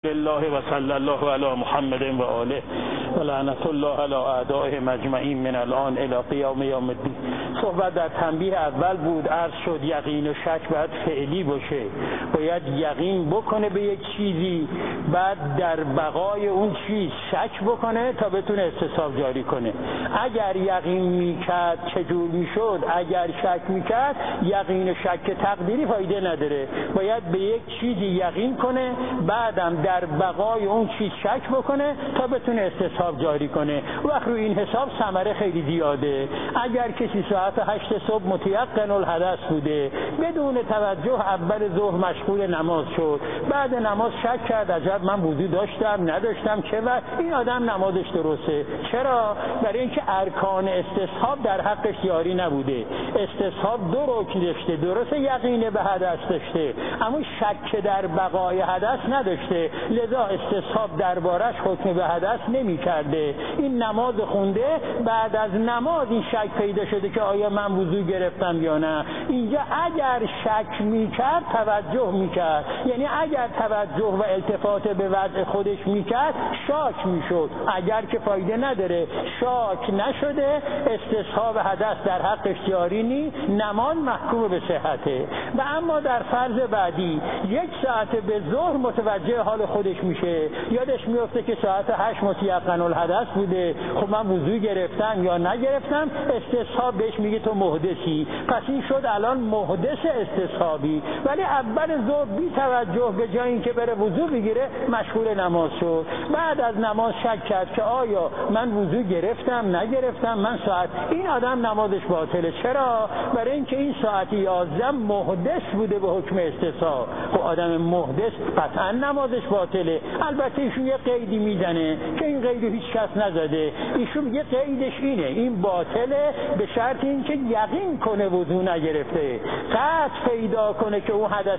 الله و صلی الله علی محمد و آله و لعنت الله علی اعدائهم اجمعین من الان الی قیام یوم الدین. صحبت در تنبیه اول بود، عرض شد یقین و شک باید فعلی باشه، باید یقین بکنه به یک چیزی، بعد در بقای اون چیز شک بکنه تا بتونه استصحاب جاری کنه. اگر یقین میکرد چجور میشد؟ اگر شک میکرد یقین و شک تقدیری فایده نداره، باید به یک چیزی یقین کنه بعدم در بقای اون چیز شک بکنه تا بتونه استصحاب جاری کنه. وقت رو این حساب ثمره خیلی زیاده. اگر کسی ساعت 8 صبح متیقن الحدث بوده، بدون توجه اول ظهر مشغول نماز شد، بعد نماز شک کرد عجب من وضو داشتم نداشتم چه وقت، این آدم نمازش درسته. چرا؟ برای اینکه ارکان استصحاب در حقش جاری نبوده. استصحاب دو رکن داشته، درسته یقین به حدث داشته اما شک در بقای حدث نداشته، لذا استصحاب دربارش حکم به حدث نمی کرده. این نماز خونده، بعد از نماز این شک پیدا شده که آیا من وضو گرفتم یا نه. اینجا اگر شک می کرد توجه می کرد، یعنی اگر توجه و التفات به وضع خودش می کرد شاک می شد. اگر که فایده نداره، شاک نشده، استصحاب حدث در حقش جاری نی، نماز محکوم به صحته. و اما در فرض بعدی 1 ساعت به ظهر متوجه حال خودش میشه، یادش میفته که ساعت 8 متیقن الحدث بوده، خب من وضو گرفتم یا نگرفتم، استصحاب بهش میگه تو محدثی. پس این شد الان محدث استصحابی، ولی اول ظهر بی توجه به جای اینکه بره وضو بگیره مشغول نماز شد. بعد از نماز شک کرد که آیا من وضو گرفتم نگرفتم، من ساعت، این آدم نمازش باطله. چرا؟ برای اینکه این ساعت 11 محدث بوده به حکم استصحاب. خب آدم محدث قطعا نمازش باطله. البته ایشون یه قیدی میزنه که این قیدو هیچ کس نزده، ایشون یه قیدش اینه، این باطله به شرط اینکه یقین کنه وضو نگرفته، قطع پیدا کنه که اون حدث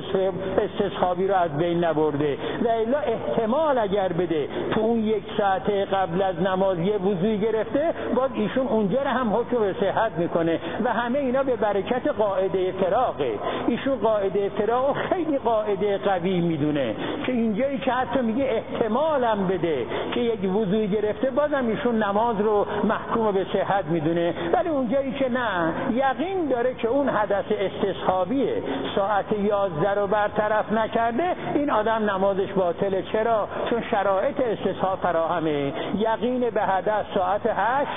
استصحابی رو از بین نبرده، و الا احتمال اگر بده تو اون 1 ساعت قبل از نماز یه وضوی گرفته، باز ایشون اونجا رو هم حکم به صحت میکنه. و همه اینا به برکت قاعده فراغه. ایشون قاعده فراغ خیلی قاعده قوی میدونه که اینجایی که حتی میگه احتمالم بده که یک وضوی گرفته، بازم ایشون نماز رو محکوم به صحت میدونه. ولی اونجایی که نه، یقین داره که اون حدث استصحابیه، ساعت 11 رو برطرف نکرده، این آدم نمازش باطله. چرا؟ چون شرایط استصحاب فراهمه. یقین به حدث ساعت 8،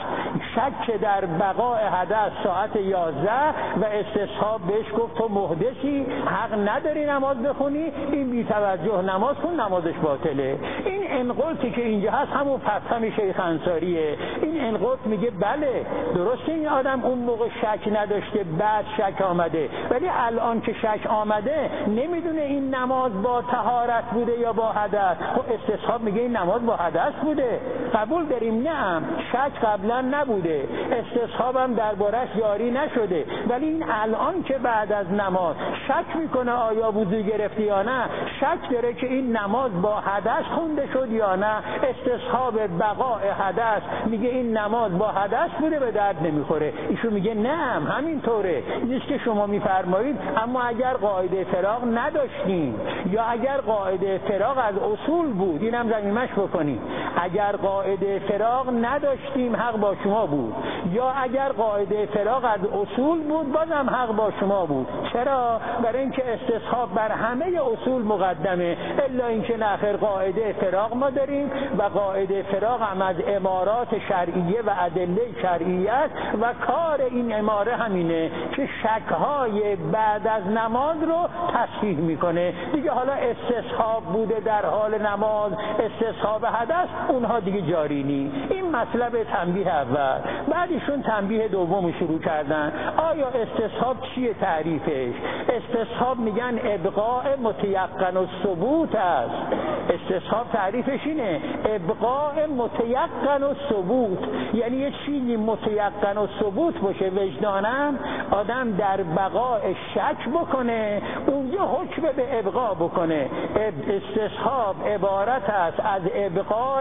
شک در بقاء حدث ساعت 11 و استصحاب بهش گفت تو محدثی، حق نداری نماز بخونی، این بی توجه نماز خون، نمازش باطله. این انقلتی که اینجا هست همون فتح شیخ انصاریه. این انقلت میگه بله درسته این آدم اون موقع شک نداشته، بعد شک آمده، ولی الان که شک آمده نمیدونه این نماز با طهارت بوده یا با حدث. خب استصحاب میگه این نماز با حدث بوده، قبول داریم، نه شک قبلا نبوده، استصحابم دربارش جاری نشده، ولی این الان که بعد از نماز شک میکنه آیا وضو گرفتی یا نه، شک داره که این نماز با حدث خونده شد یا نه، استصحاب بقاء حدث میگه این نماز با حدث بوده، به درد نمیخوره. ایشون میگه نه همینطوره، نیست که شما میفرمایید. اما اگر قاعده فراغ نداشتیم یا اگر قاعده فراغ از اصول بود، اینم زمینش بکنیم، اگر قاعده فراغ نداشتیم حق با شما بود، یا اگر قاعده فراغ از اصول بود بازم حق با شما بود. چرا؟ برای اینکه استصحاب بر همه اصول مقدمه، الا اینکه ناخر قاعده فراغ ما داریم و قاعده فراغ هم از امارات شرعیه و ادله شرعیه است و کار این اماره همینه که شک‌های بعد از نماز رو تصحیح میکنه دیگه. حالا استصحاب بوده در حال نماز، استصحاب حدث، اونها دیگه جاری نی. این مطلب تنبیه اول. بعدشون تنبیه دوم شروع کردن. آیا استصحاب چیه تعریفش؟ استصحاب میگن ابقاء متیقن و ثبوت است. استصحاب تعریفش اینه، ابقاء متیقن و ثبوت، یعنی یه چیزی متیقن و ثبوت باشه وجدانم، آدم در بقاء شک بکنه، اونجا حکم به ابقاء بکنه. استصحاب عبارت است از ابقاء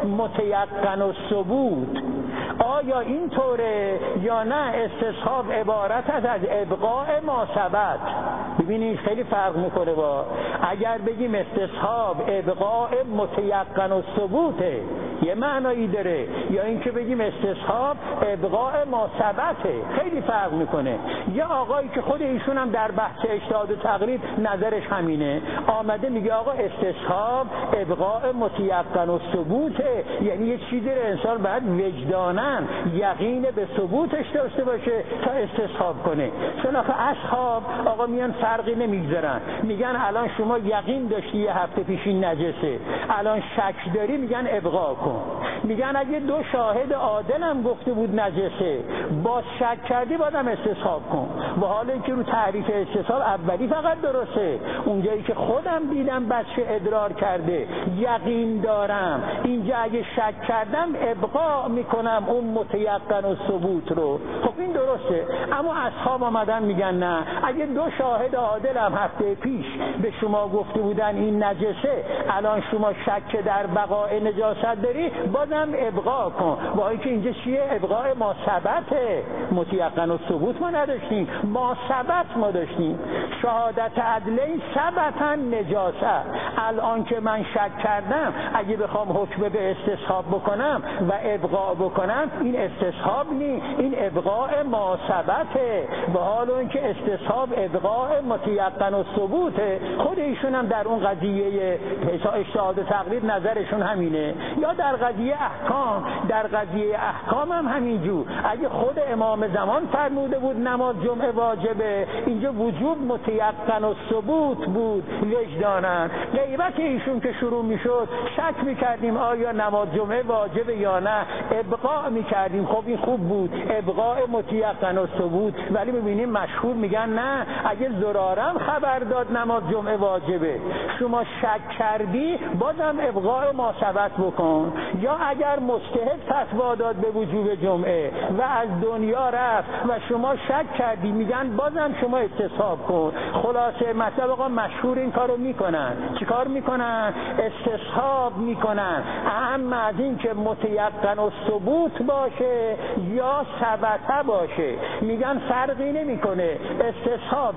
متیقن و ثبوت. آیا این طوره یا نه؟ استصحاب عبارت است از ابقاء ما ثبت. ببینید خیلی فرق میکنه با اگر بگیم استصحاب ابقاء متیقن و ثبوته، یه معنایی داره، یا اینکه بگیم استصحاب ابقاء ما ثبته، خیلی فرق میکنه. یه آقایی که خود ایشون هم در بحث اجتهاد و تقلید نظرش همینه، آمده میگه آقا استصحاب ابقاء متیقن و ثبوته، یعنی یه چیزی رو انسان باید وجدانن یقین به ثبوتش داشته باشه تا استصحاب کنه. چون آخه اصحاب آقا میان فرقی نمیگذارن، میگن الان شما یقین داشتی یه هفته پیش این نجسه، الان شک داری، میگن ابقا کن. میگن اگه دو شاهد عادل هم گفته بود نجسه، باز شک کردی بازم استصحاب کن. با حال اینکه رو تعریف استصحاب اولی فقط درسته، اونجایی که خودم دیدم بچه ادرار کرده یقین دارم، اینجا اگه شک کردم ابقا میکنم اون متیقن و ثبوت رو. خب این درسته، اما اصحاب آمدن میگن نه، اگه دو شاهد عادل هم هفته پیش به شما گفته بودن این نجسه، الان شما شک در بقای نجاست داری، بازم ابقا کن. با اینکه اینجا چیه؟ ابقاء ما ثبته، متیقن و ثبوت ما نداشتیم، ما ثبت ما داشتیم. شهادت عدلین ثبتا نجاست، الان که من شک کردم اگه بخوام حکم به استصحاب بکنم و ابقا بکنم، این استصحاب نی، این ابقاء ما ثبته. به حال اینکه استصحاب ابقاء متیقن و ثبوته، خود ایشون هم در اون قضیه اجتهاد و تقلید نظرشون همینه. یا در قضیه احکام، در قضیه احکام هم همینجور، اگه خود امام زمان فرموده بود نماز جمعه واجبه، اینجا وجوب متیقن و ثبوت بود وجدانن. غیبت ایشون که شروع میشد شک میکردیم آیا نماز جمعه واجبه یا نه، ابقاء میکردیم، خب این خوب بود، ابقاء متیقن و ثبوت. ولی ببینیم مشهور میگن نه، اگه زرارم خبر داد نماز جمعه واجبه، شما شک کردی بازم ابقاء ما ثبت بکن. یا اگر مجتهد فتوا داد به وجوب جمعه و از دنیا رفت و شما شک کردی، میگن بازم شما استصحاب کن. خلاصه مطلب آقا مشهور این کارو میکنن. چیکار میکنن؟ استصحاب میکنن، اهم از این که متیقن و ثبوت باشه یا ثبته باشه. میگن فرقی نمیکنه، استصحاب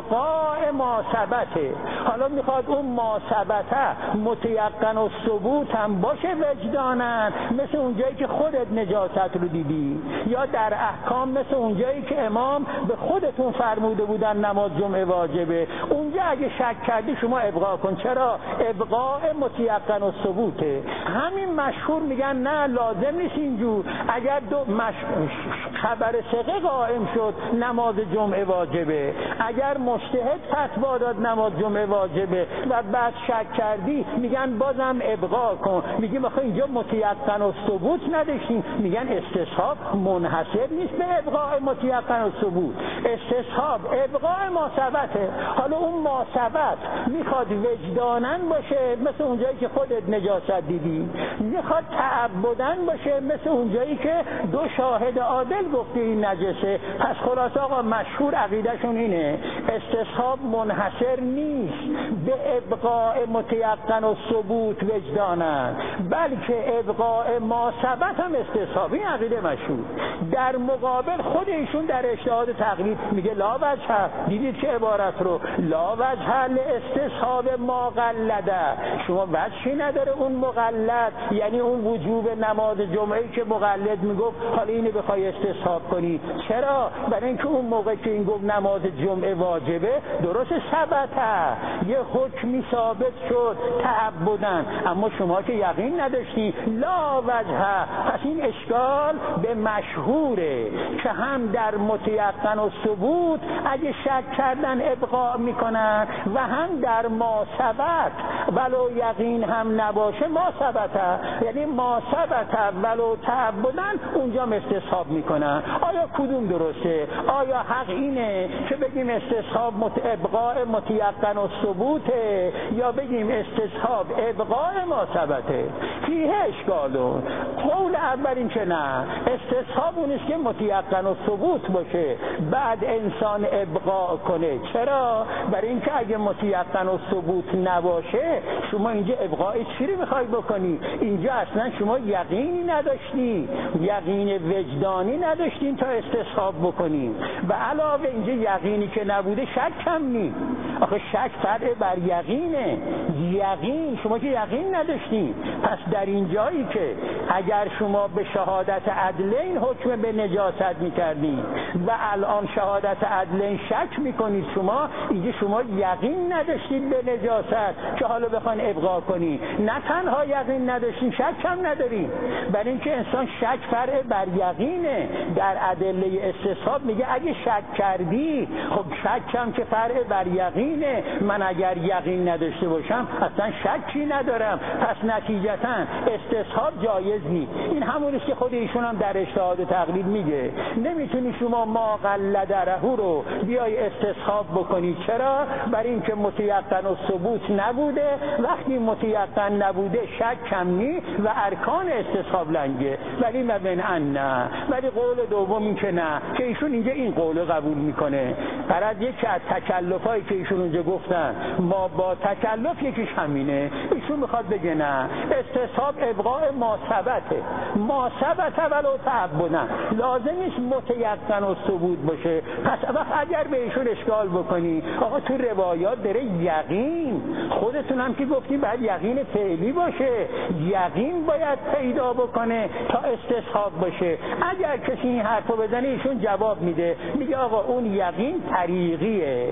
ابقاء ما ثبته. حالا میخواد اون ما ثبته متیقن و ثبوت هم باشه وجدانن، مثل اونجایی که خودت نجاست رو دیدی، یا در احکام مثل اونجایی که امام به خودتون فرموده بودن نماز جمعه واجبه، اونجا اگه شک کردی شما ابقا کن. چرا؟ ابقاء متیقن و ثبوته. همین مشهور میگن نه لازم نیست اینجور، اگر دو خبر ثقه قائم شد نماز جمعه واجبه، اگر مجتهد فتوا داد نماز جمعه واجبه و بعد شک کردی، میگن بازم ابقا کن. میگیم آخه اینجا متیقن و ثبوت نداشتیم، میگن استصحاب منحصر نیست به ابقاء متیقن و ثبوت، استصحاب ابقاء ما ثبته. حالا اون ما ثبت میخواد وجدانن باشه مثل اونجایی که خودت نجاست دیدی، میخواد تعبدن باشه مثل اونجایی که دو شاهد عادل گفته این نجسه. پس خلاص آقا مشهور عقیدهشون اینه، استصحاب منحصر نیست به ابقاء متیقن و ثبوت وجدانن، بلکه ابقاء ما ثبت هم استصحاب. این عقیده مشهور. در مقابل خود ایشون در اجتهاد تقلید میگه لا وجه، دیدید که عبارت رو، لا وجه لاستصحاب ما قلده، شما وجهی نداره اون مقلد، یعنی اون وجوب نماز جمعه که مقلد میگفت حالا اینو بخوای استصحاب کنی. چرا؟ برای اینکه اون موقع که این گفت نماز جمعه واجبه، درست ثبته، یه حکمی ثابت شد تعبدن، اما شما که یقین نداشتی، لا وجه. پس این اشکال به مشهوره که هم در متیقن و ثبوت اگه شک کردن ابقاء میکنن و هم در ما ثبت ولو یقین هم نباشه ما ثبته، یعنی ما ثبته ولو تعبدن اونجا استصحاب میکنن. آیا کدوم درسته؟ آیا حق اینه که بگیم استصحاب ابقاء متیقن و ثبوته یا بگیم استصحاب ابقاء ما ثبته؟ فیه اشکالون. قول اول این که نه، استصحاب اونیست که متیقن و ثبوت باشه بعد انسان ابقاء کنه. چرا؟ برای اینکه اگه متیقن و ثبوت نباشه شما اینجا ابقاء چی رو میخوای بکنی؟ اینجا اصلا شما یقینی نداشتی، یقین وجدانی نداشتین تا استصحاب بکنیم، و علاوه اینجا یقینی که نبوده شک هم نی. آخه شک فرع بر یقینه. یقین، شما که یقین نداشتین، پس در این جایی که اگر شما به شهادت عدلین حکم به نجاست میکردین و الان شهادت عدلین شک میکنید، اینجا شما یقین نداشتید به نجاست که حالا بخواین ابقا کنی. نه تنها یقین نداشتین، شک هم ندارین. برای اینکه انسان شک فرع بر یقینه. در ادله استصحاب میگه اگه شک کردی، خب شک هم که فرع بر یقینه. من اگر یقین نداشته باشم اصلا شکی ندارم، پس نتیجتا استصحاب جایز نیست. این همونیست که خود ایشون هم در اجتهاد و تقلید میگه. نمیتونی شما ما قلدره رو بیای استصحاب بکنی. چرا؟ برای اینکه متیقن و ثبوت نبوده. وقتی متیقن نبوده شک کمی و ارکان استصحاب لنگه. ولی مبین ان نه. ولی قول دوم این که نه، که ایشون اینجا این قول قبول میکنه. برای یکی از تکلفایی که ایشون اونجا گفتن ما با تکلف یکیش همینه. ایشون میخواد بگه نه، استصحاب ابقاء ما ثبت ولو تعبدن، لازم نیست متیقن و ثبوت باشه. پس وقت اگر به ایشون اشکال بکنی آقا تو روایات داره یقین، خودتون هم که گفتی باید یقین فعلی باشه، یقین باید پیدا بکنه تا استصحاب باشه. اگر کسی این حرفو بزنه ایشون جواب میده، میگه آقا اون یقین طریقیه،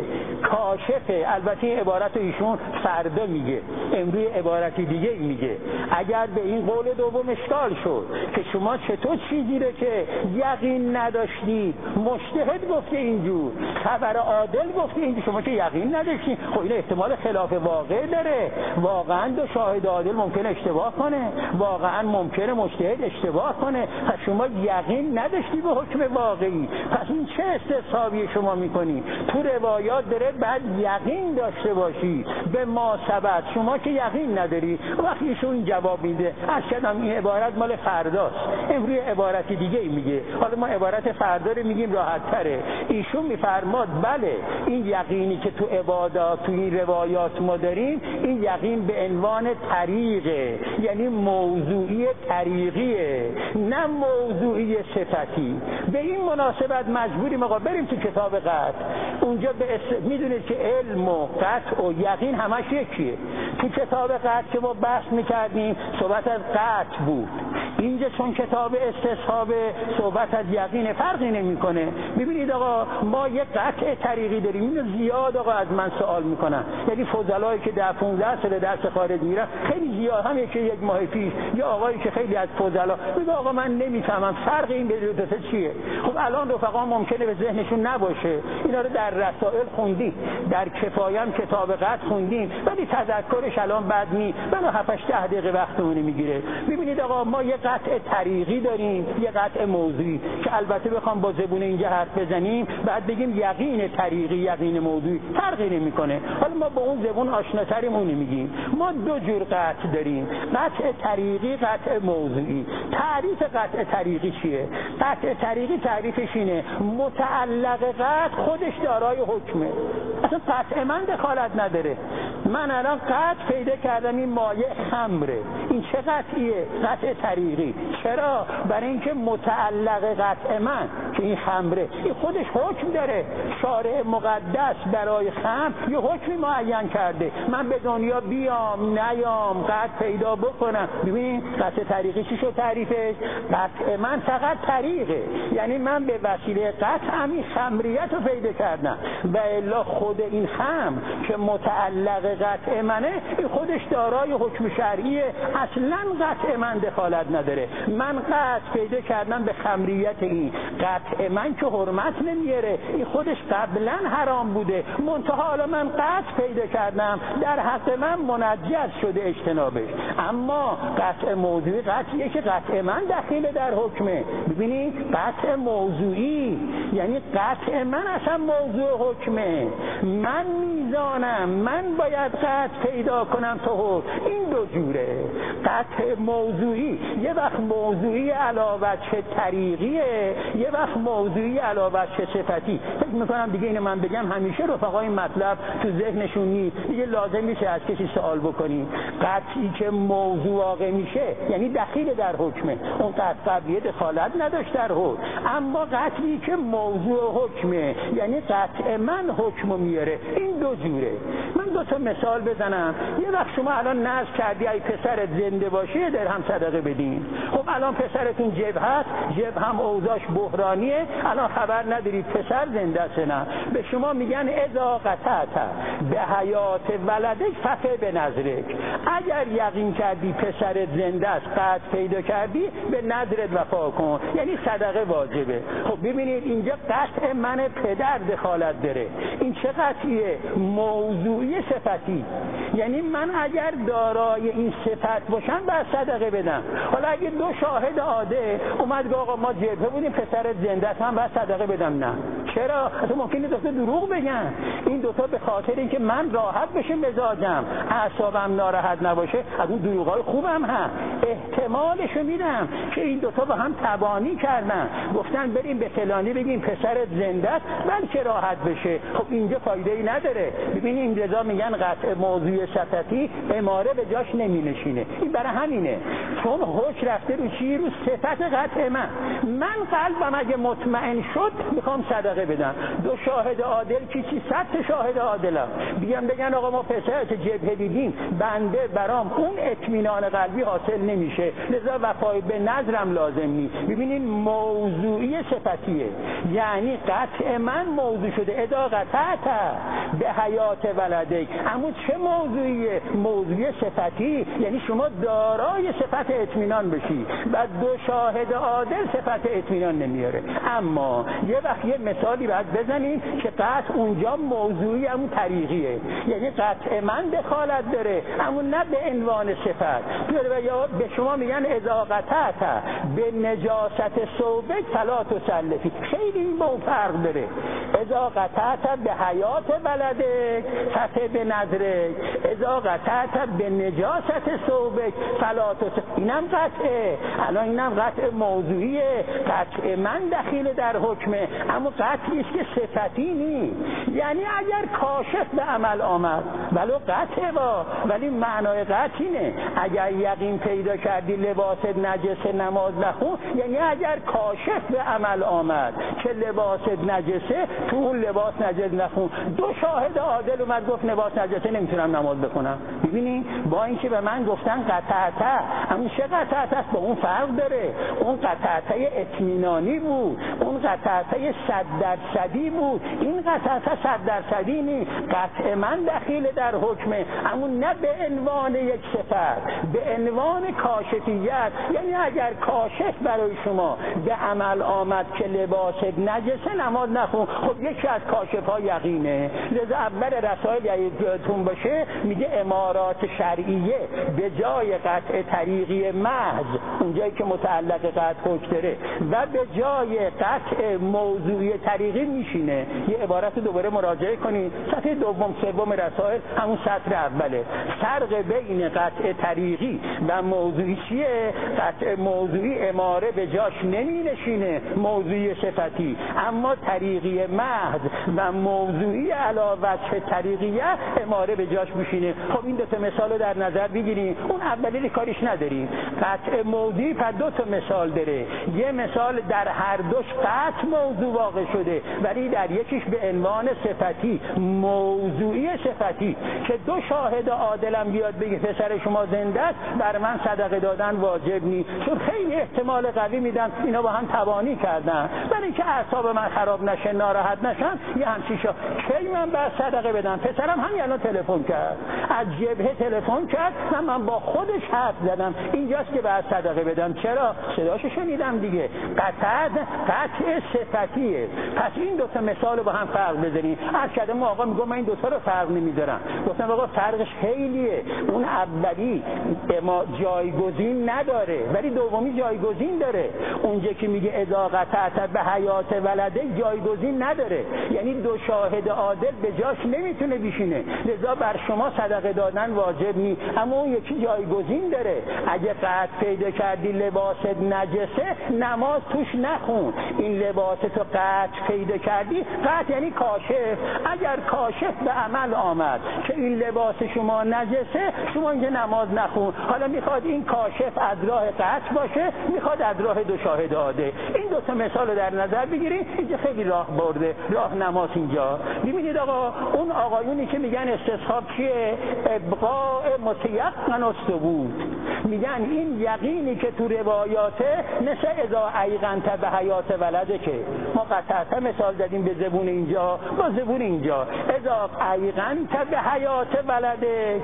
کاشفه. البته این عبارت رو ایشون فردا میگه، امروز عبارتی دیگه میگه. اگر به این قول دوم اشکال شد که شما چطور چیزی رو که یقین نداشتید، مجتهد گفته اینجور، خبر عادل گفته اینجور، شما که یقین نداشتید، خب این احتمال خلاف واقع داره. واقعا دو شاهد عادل ممکنه اشتباه کنه، واقعا ممکنه مجتهد اشتباه کنه. پس شما یقین نداشتی به حکم واقعی، پس این چه استصحابی شما میکنی؟ تو روایات داره بعد یقین داشته باشی به ما ثبت، شما که یقین نداری. وقتی ایشون جواب میده، اصلا این عبارت مال فرداست، امروز عبارتی دیگه میگه. حالا ما عبارت فردا رو میگیم راحت تره. ایشون میفرماد بله این یقینی که تو عبادات تو این روایات ما داریم، این یقین به عنوان طریقه، یعنی موضوعی طریقیه، نه موضوعی صفتی. به این مناسبت مجبوریم آقا بریم تو کتاب قطع. اونجا میدونید که علم و قطع و یقین همش یکیه. تو کتاب قطع که ما بحث میکردیم صحبت از قطع بود، اینجا چون کتاب استصحاب صحبت از یقین، فرقی نمیکنه. ببینید آقا ما یک قطع طریقی داریم. اینو زیاد آقا از من سوال میکنن، یعنی فضلایی که در 15 سال درس خارج میرن خیلی زیاد، هم یک ماه پیش یا آقایی که خیلی از فضلا میگه آقا من نمیفهمم فرق این دو تا چیه. خب الان رفقا ممکنه به ذهنشون نباشه، اینا رو در رسائل خوندیم، در کفایه هم کتاب قطع خوندیم، ولی تذکرش الان بد نی، بنا 7-10 دقیقه وقتمون میگیره. ببینید آقا ما یه قطع طریقی داریم، یه قطع موضوعی که البته بخوام با زبون اینجا حرف بزنیم بعد بگیم یقین طریقی یقین موضوعی، فرقی نمیکنه. حالا ما با اون زبون آشناتریم، اون میگیم. ما دو جور قطع داریم، قطع طریقی، قطع موضوعی. تعریف قطع طریقی چیه؟ قطع طریقی تعریفش اینه متعلق قطع خودش دارای حکمه، اصلا قطع من دخالت نداره. من الان قطع پیدا کردم این مایع خمره، این چه قطعیه؟ قطع طریقی. چرا؟ برای اینکه متعلق قطع من که این خمره، این خودش حکم داره. شارع مقدس برای خمر یه حکمی معین کرده، من به دنیا بیام نیام قطع پیدا بکنم. ببین قطع طریقی چی شد تعریفش؟ قطع من فقط طریقه، یعنی من به وسیله قطع همین خمریت رو پیدا کردم، و الا خود این خمر که متعلق قطع منه این خودش دارای حکم شرعیه، اصلا قطع من دخالت نداره. من قطع پیدا کردم به خمریت این، قطع من که حرمت نمیاره، این خودش قبلا حرام بوده، منتها حالا من قطع پیدا کردم در حق من منجز شده اجتنابش. اما قطع موضوعی قطعیه که قطع من دخیل در حکمه. ببینید قطع موضوعی یعنی قطع من اصلا موضوع حکمه، من میزانم، من باید قطع پیدا کنم تا حکم. این دو جوره. قطع موضوعی یه وقت موضوعی علاوه چه طریقیه، یه وقت موضوعی علاوه چه صفتی. فکر میکنم دیگه اینو من بگم همیشه رفقای مطلب تو ذهنشون نیست، دیگه لازم نیست از کسی سوال بکنی. قطعی که موضوع واقع میشه یعنی دخیل در حکمه، اون قبلیه دخالت نداشت در حکم، اما قطعی که موضوع حکمه یعنی قطع من حکمو میاره. این دو جوره. من دو تا مثال بزنم. یه وقت شما الان نذر کردی ای پسرت زنده باشه درهم صدقه بدین. خب الان پسرتون جبهه هست، جبهه هم اوضاعش بحرانیه، الان خبر ندارید پسر زنده است نه. به شما میگن اذا قطعت به حیات ولدک فقه به نظرک. اگر یقین کردی پسرت زنده است، قطع پیدا کردی، به نظرت وفا کن، یعنی صدقه واجبه. خب ببینید اینجا قطع من پدر دخالت داره. این چه قطعیه؟ موضوعی صفتی، یعنی من اگر دارای این صفت باشم باید صدقه بدم. حالا اگه دو شاهد عادل اومد آقا ما جبهه بودیم پسرت زنده است، من باید صدقه بدم؟ نه. چرا؟ اصلا ممکنه دو تا دروغ بگن. این دوتا به خاطر اینکه من راحت بشه مزاجم، اعصابم ناراحت نباشه، از اون دروغای خوبم هم احتمالشو میدم که این دوتا با هم تبانی کردن، گفتن بریم به فلانی بگیم پسرت زنده است بلکه راحت بشه. خب اینجا فایده‌ای نداره. ببینید این رضا میگن قطع موضوع صفتی اماره به جاش نمینشینه. این برای همینه، چون حکم رفته رو چی؟ رو صفت قطع من قلبم اگه مطمئن شد میخوام صدقه بدم. دو شاهد عادل چی 100 شاهد عادلم بیان بگن آقا ما پسرت جبهه دیدیم، بنده برام اون اطمینان قلبی حاصل نمیشه، لذا وفای به نظرم لازم نیست. ببینین موضوعی صفتیه، یعنی قطع من موضوع شده. اذا قطعت به حیات ولدک. اما چه موضوعیه؟ موضوعی صفتی، یعنی شما دارای صفت اطمینان بشی. بعد دو شاهد عادل صفت اطمینان نمیاره. اما یه وقت یه مثالی باید بزنیم که قطع اونجا موضوعی همون طریقیه، یعنی قطع من دخالت داره اما نه به عنوان صفت. یا به شما میگن اذا قطعت به نجاست ثوبک فلا تسلفی. خیلی این با اون فرق داره. اذا قطعت به حیات ولدک فتح به نظرک، اذا قطعت به نجاست ثوبک فلا تسلفی. اینم قطعه. الان اینم قطع موضوعیه، قطع من دخیل در حکمه، اما قطعی است که صفتی نیست. یعنی اگر کاشف به عمل آمد ولو قطعه ولی معنای قطع اینه اگر یقین پیدا کردی لباس نجسه نماز نخون، یعنی اگر کاشف به عمل آمد که لباس نجسه تو اون لباس نجس نخون. دو شاهد عادل اومد گفت لباس نجسه نمیتونم نماز بخونم. ببینین با اینکه به من گفتن قطعته، اما چه قطعته است؟ با اون فرق داره. اون قطعته اطمینانی بود، اون قطعته 100% بود. این قطعته 100% نیست. قطع من دخیل در حکمه، اما نه به عنوان یک صفت، به عنوان کاشفیت. یعنی اگر کاشف برای شما به عمل آمد که لباس نجسه نماز نخون، خب یکی از کاشف ها یقینه. لذا اول رسائل یادتون باشه میگه امارات شرعیه به جای قطع طریقی محض، اونجایی که متعلق قطع حکم داره، و به جای قطع موضوعی طریقی میشینه. یه عبارت دوباره مراجعه کنید، صفحه دوم سوم رسائل همون سطر اوله. فرق بین قطع طریقی و موضوعی چیه؟ قطع موضوعی اماره به جاش نمی نشینه، موضوعی صفتی، اما طریقی محض و موضوعی علاوه وجه طریقیه اماره به جاش میشینه. خب این دو تا مثال رو در نظر بگیریم. اون اولی کاریش نداریم. قطع موضوعی پر دو تا مثال داره. یه مثال در هر دوش قطع موضوع واقع شده، ولی در یکیش به عنوان صفتی، موضوعی صفتی، که دو شاهد عادلم بیاد بگه پسر شما زنده است، بر من صدقه دادن واجب نیست، چون خیلی احتمال قوی میدن اینا با هم تبانی کردن، برای اینکه اعصاب من خراب نشه، ناراحت نشم، یه همچین کی من باید صدقه بدم؟ پسرم همین الان تلفن کرد، از جبهه تلفن کرد، من با خودش حرف زدم اینجاست که باید صدقه بدم. چرا؟ صداشو شنیدم دیگه. قطع صفتیه. پس این دو تا مثال با هم فرق بزنیم. از کدام آقا میگه من این دو تا رو فرق نمیذارم. گفتم آقا فرقش خیلیه. اون اولی ما جایگزین نداره، ولی دومی جایگزین داره. اونجا که میگه اذا قطعت به حیات ولده جایگزین نداره، یعنی دو شاهد عادل به جاش نمیتونه بشینه، لذا بر شما صدقه دادن واجب نیست. اما اون یکی جایگزین داره. اگه قطع پیدا کردی لباس نجسه، نماز توش نخون. نخون این لباس تو قطع پیدا کردی. قطع یعنی کاشف. اگر کاشف به عمل آمد که این لباس شما نجسه، شما اینجا نماز نخون. حالا میخواد این کاشف از راه قطع باشه، میخواد از راه دو شاهد عاده. این دو تا مثال رو در نظر بگیرید. اینجا خیلی راه برده راه نماز. اینجا ببینید آقا، اون آقایونی که میگن استصحاب چیه؟ ابقاء متیقن الثبوت. میگن این یقینی که تو روایاته مثل اذا ایقنت به حیات ولده، که ما قطعا مثال دادیم به زبون اینجا با زبون اینجا. اذا ایقنت به حیات ولده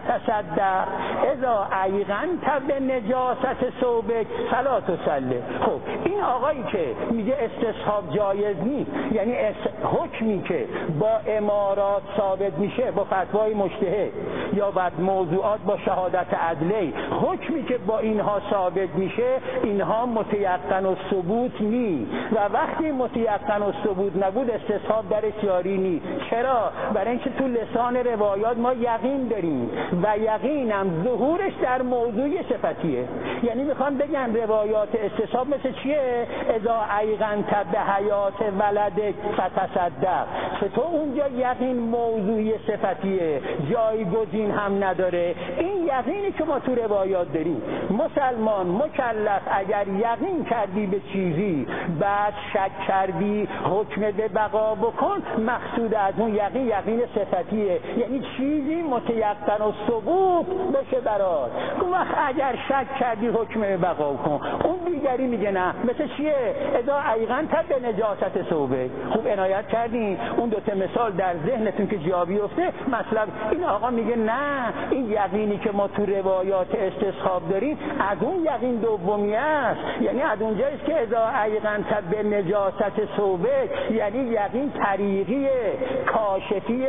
فتصدق، اذا ایقنت به نجاست ثوبک فلا تصلی. خب این آقایی که میگه استصحاب جایز نیست، یعنی حکمی که با امارات ثابت میشه، با فتوای مجتهد یا بعد موضوعات با شهادت عدلی، حکمی که با اینها ثابت میشه، اینها متیقن و ثبوت نیست. و وقتی متیقن و ثبوت نبود، استصحاب درش جاری نیست. چرا؟ برای اینکه تو لسان روایات ما یقین داریم و یقینم ظهورش در موضوع صفتیه. یعنی میخوام بگم روایات استصحاب مثل چیه؟ اذا ایقنت به حیات ولدک فتصدق. تو اونجا یقین موضوعی صفتیه، جایگزین هم نداره. این یقینی که ما تو روایات داریم، مسلمان مکلف اگر یقین کردی به چیزی بعد شک کردی حکم به بقا بکن، مقصود از اون یقین یقین صفتیه، یعنی چیزی متیقن و ثبوت بشه برات. اون وقت اگر شک کردی حکم به بقا کن. اون دیگری میگه نه، مثل چیه؟ اذا ایقنت به نجاست ثوبک. خوب عنایت کردین اون دو تا مثال در ذهنتون که جا بیفته مطلب. این آقا میگه نه، این یقینی که ما تو روایات استصحاب داریم از اون یقین دومی است، یعنی از اونجاییست که اذا ایقنت به نجاست ثوبک، یعنی یقین طریقی کاشفی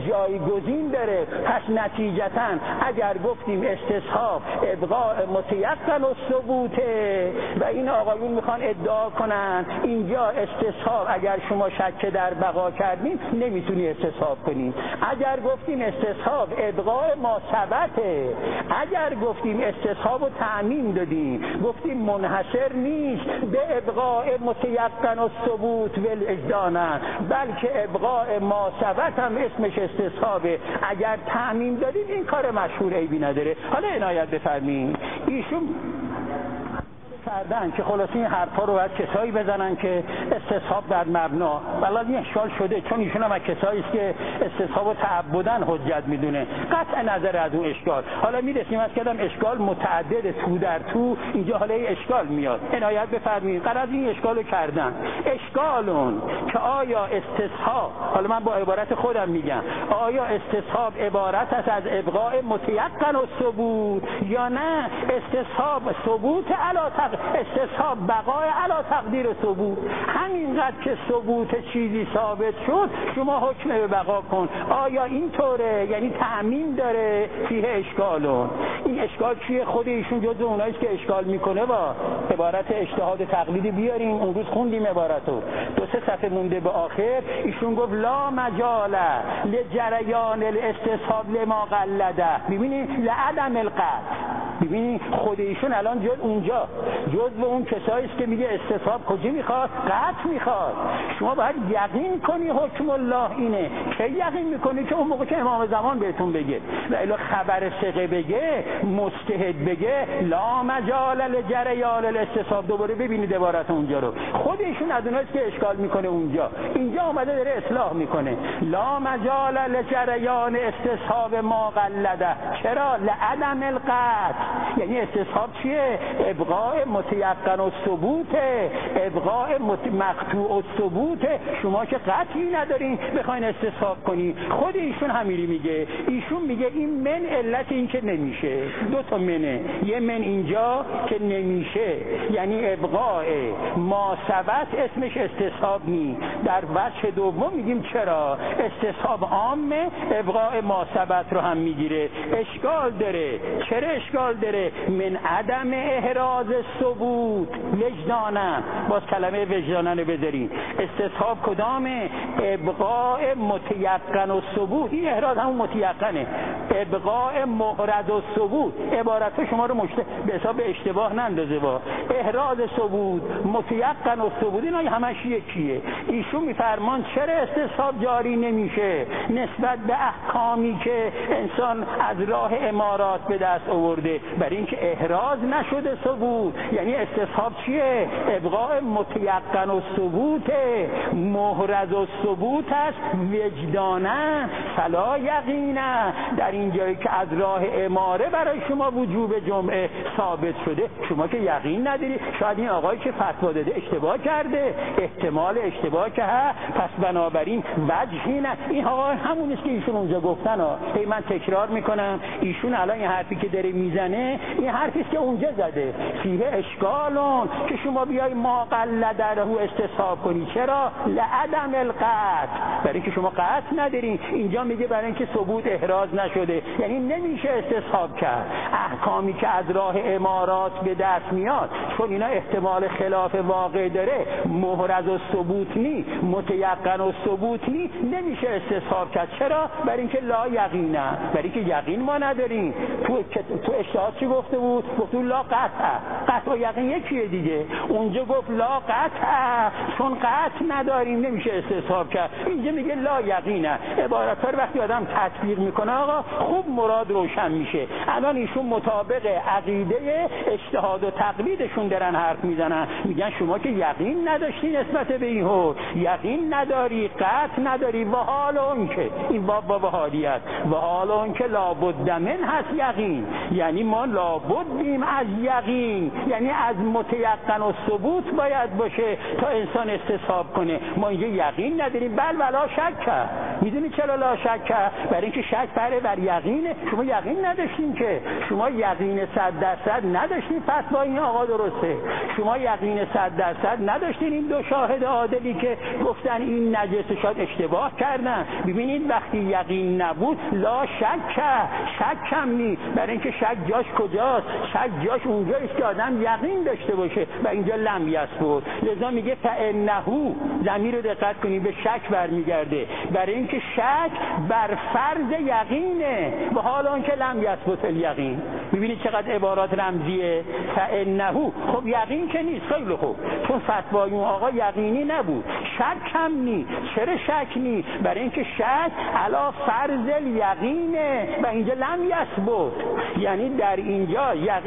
جایگزین داره. پس نتیجتا اگر گفتیم استصحاب ابقاء متیقن و ثبوته و این آقایون میخوان ادعا کنن اینجا استصحاب اگر شما شک در بقا کردین نمیتونی استصحاب کنی. اگر گفتیم استصحاب ابقاء ما ثبته، اگر گفتیم استصحاب و تعمیم دادیم، گفتیم منحصر نیست به ابقاء متیقن و ثبوت والاجدانه، بلکه ابقاء ما ثبت هم اسمش استصحابه. اگر تعمیم دادیم این کار مشهور عیبی نداره. حالا عنایت بفرمایید ایشون کردن که خلاصی این حرفا رو از کسایی بزنن که استصحاب در مبنا، والله این اشکال شده، چون ایشون هم از کسایی است که استصحاب و تعبدن حجت میدونه. قطع نظر از اون اشکال. حالا میرسیم از کدام اشکال متعدد تو در تو، اینجا حالا این اشکال میاد. عنایت بفرمایید. قرار این اشکالو کردن. اشکالون که آیا استصحاب، حالا من با عبارت خودم میگم، آیا استصحاب عبارت است از ابقاء متیقن و ثبوت یا نه استصحاب ثبوت علی استصحاب بقای علا تقدیر ثبوت. همینقدر که ثبوت چیزی ثابت شد شما حکم به بقا کن. آیا اینطوره؟ یعنی تعمیم داره؟ فیه اشکالون. این اشکال چیه؟ خود ایشون جزو اوناییست که اشکال میکنه. با عبارت اجتهاد تقلیدی بیاریم. اون روز خوندیم عبارتو، 2-3 صفحه مونده به آخر. ایشون گفت لا مجال لجریان الاستصحاب لما قلده. ببینید لعدم القطع. ببینید خود ایشون الان جزو اون کسایی است که میگه استصحاب کجا میخواد؟ قطع میخواد. شما باید یقین کنی حکم الله اینه. که یقین میکنی که اون موقع که امام زمان بهتون بگه، و الا خبر ثقه بگه، مجتهد بگه لا مجال لجریان الاستصحاب. دوباره ببینید عبارت اونجا رو. خود ایشون از اوناست که اشکال میکنه اونجا. اینجا اومده داره اصلاح میکنه. لا مجال لجریان استصحاب ما قلده. چرا؟ لعدم القطع. یعنی استصحاب چیه؟ ابقاء متیقن و ثبوته، ابقاء مقطوع و ثبوته. شما که قطعی ندارین بخواین استصحاب کنی. خود ایشون همیری میگه. ایشون میگه این من علت این که نمیشه. 2 تا منه. یه من اینجا که نمیشه، یعنی ابقاء ما ثبت اسمش استصحاب نی. در وجه دوم میگیم چرا؟ استصحاب عامه، ابقاء ما ثبت رو هم میگیره. اشکال داره. چرا اشکال داره؟ من عدم احراز ثبوت وجدانه. باز کلمه وجدانه رو بذارین. استصحاب کدامه؟ ابقاء متیقن و ثبوت. این احراز همون متیقنه. ابقاء محرز و ثبوت. عبارت شما رو به حساب اشتباه نندازه. با احراز ثبوت، متیقن و ثبوت، اینا همش یکیه. ایشون میفرمان چرا استصحاب جاری نمیشه نسبت به احکامی که انسان از راه امارات به دست آورده؟ برای اینکه احراز نشده ثبوت. یعنی استصحاب چیه؟ ابقاء متیقن و ثبوت. محرز و ثبوت است وجدانه فلا یقینه. در این جایی که از راه اماره برای شما وجوب جمعه ثابت شده، شما که یقین نداری. شاید این آقایی که فتوا داده اشتباه کرده، احتمال اشتباه که پس بنابراین وجهی نه. این آقا همون است که ایشون اونجا گفتن. من تکرار میکنم، ایشون الان این حرفی که داره میزنه این حرفی است که اونجا زده. فیه اشکالون که شما بیای ما قلده رو استصحاب کنی. چرا؟ لعدم القطع، برای اینکه شما قطع ندارین. اینجا میگه برای اینکه ثبوت احراز نشده، یعنی نمیشه استصحاب کرد احکامی که از راه امارات به دست میاد، چون اینا احتمال خلاف واقع داره. محرز و ثبوت نی، متیقن و ثبوت نی، نمیشه استصحاب کرد. چرا؟ برای اینکه لا یقینه، برای اینکه یقین ما نداریم. تو اجتهاد چی گفته بود؟ گفت لا قطع. قطع و یقین یکیه دیگه. اونجا گفت لا قطع، چون قطع نداریم نمیشه استصحاب کرد. اینجا میگه لا یقینه. عبارت‌ها رو وقتی آدم تطبیق میکنه آقا خوب مراد روشن میشه. الان ایشون مطابق عقیده اجتهاد و تقلیدشون دارن حرف میزنن. میگن شما که یقین نداشتی نسبت به این حکم، یقین نداری، قطع نداری. و حال اون که این باب حالیت، و حال اون که لابد من هست یقین، یعنی ما لابدیم از یقین، یعنی از متیقن و ثبوت باید باشه تا انسان استصحاب کنه. ما اینجا یقین نداریم. بل ولا شک. میدونی چرا لا شک؟ برای اینکه شک بر یقینه. شما یقین نداشتین که، شما یقین 100% نداشتین پس با این آقا درسته. شما یقین 100% نداشتین این دو شاهد عادلی که گفتن این نجسه، شاید اشتباه کردن. ببینید وقتی یقین نبود لا شک، شک هم نی. برای اینکه شک جاش کجاست؟ شک جاش اونجاییست که آدم یقین داشته باشه و اینجا لم یثبت. لذا میگه فانه، ضمیر رو دقت کنید به شک برمیگرده، برای اینکه شک بر فرض یقینه و حالا اون که لم یثبت الیقین. میبینید چقدر عبارات رمزیه. فانه، خب یقین که نیست. خیلی خوب، چون فتوای اون آقا یقینی نبود. شک هم نی. چرا شک نی؟ برای اینکه شک علا فرض الیقینه و اینجا لم یثبت. یعنی در اینجا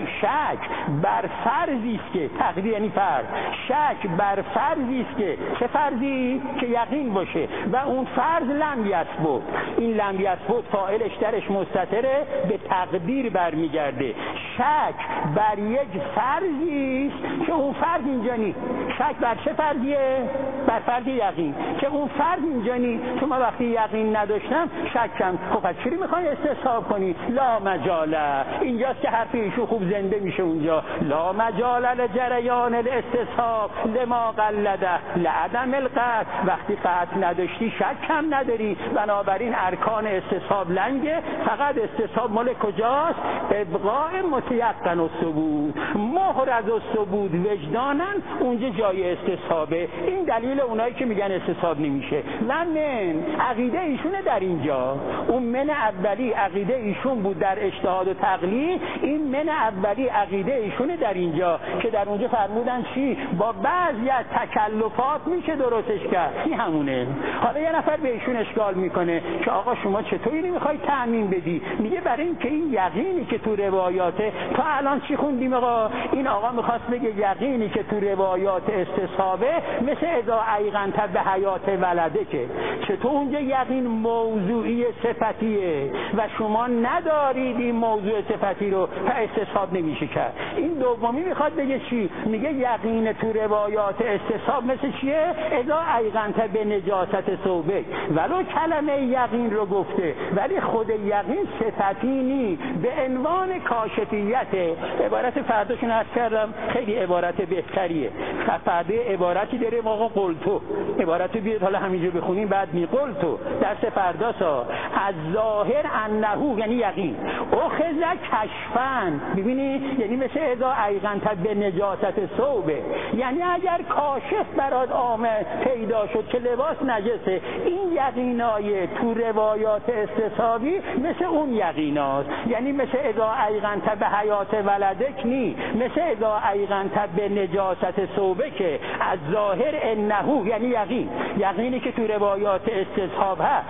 شک بر فرضی است که تقدیر، یعنی فرض، شک بر فرضی است که چه فرضی؟ که یقین باشه و اون فرض لم یثبت. این لم یثبت فاعلش درش مستتره، به تقدیر برمیگرده. شک بر یک فرضی است که اون فرض اینجا نیست. شک بر چه فرضیه؟ بر فرض یقین که اون فرض اینجا نیست. چون من وقتی یقین نداشتم شکم. خب پس چی میخوای استصحاب کنی؟ لا مجاله. اینجاست که حرف ایشون خوب زنده میشه اونجا. لا مجاله لجریان الاستصحاب لما قلده لعدم القطع. وقتی قطع نداشتی شک هم نداری، بنابراین ارکان استصحاب لنگه. فقط استصحاب مال کجاست؟ ابقاء متیقن و ثبوت. محرز و ثبوت وجدانن، اونجا جای استصحابه. این دلیل اونایی که میگن استصحاب نمیشه. و من عقیده ایشونه در اینجا. اون من اولی عقیده ایشون بود در اجتهاد و تقلید، این من اولی عقیده ایشونه در اینجا که در اونجا فرمودن چی؟ با بعضی از تکلفات میشه درستش کرد. این همونه. حالا یه نفر به ایشون اشکال میکنه که آقا شما چطوری نمیخوای تأمین بدی؟ میگه برای اینکه این یقینی که تو روایاته، تا الان چی خوندیم آقا؟ این آقا میخواست بگه یقینی که تو روایات استصحابه مثل اذا ایقنت به حیات ولده، که چطور اونجا یقین موضوعی صفتیه و شما ندارید این موضوع صفتی رو، تا استصحاب نمیشه کرد. این دومی میخواد بگه چی؟ میگه یقین تو روایات استصحاب مثل چیه؟ اذا ایقنت به نجاست ثوبه. ولو کلمه یقین رو گفته ولی خود یقین صفتی نی، به عنوان کاشف کافیته. عبارت فرداشون عرض کردم خیلی عبارت بهتریه. فرده عبارتی داره ما قلتو، عبارت بیاد حالا همینجا بخونیم بعد می قلتو درس فرداسا از ظاهر انهو یعنی یقین اخذ کشفن. ببینی یعنی مثل اذا ایقنت به نجاست ثوبه، یعنی اگر کاشف برات آمد پیدا شد که لباس نجسه، این یقینای تو روایات استصحابی مثل اون یقیناست. یعنی مثل اذا ایقنت به حیات ولدک نی، مثل اذا ایقنت به نجاست ثوبه که از ظاهر انهو یعنی یقینی که تو روایات استصحاب ها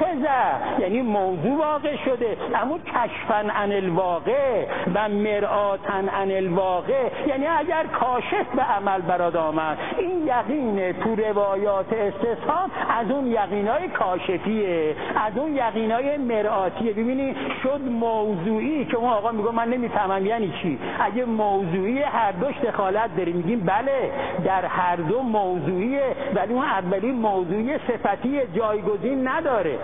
اخذ یعنی موضوع واقع شده، اما کشفن عن الواقع و مرآتن عن الواقع یعنی اگر کاشف به عمل برات آمد، این یقین تو روایات استصحاب از اون یقینای کاشفیه، از اون یقینای مرآتیه. ببینی شد موضوعی که اون آقا میگه من نمیفهمم یعنی چی. اگه موضوعی هر دوش دخالت داره میگیم بله در هر دو موضوعیه، ولی اون اولی موضوعی صفتی جایگزین نداره.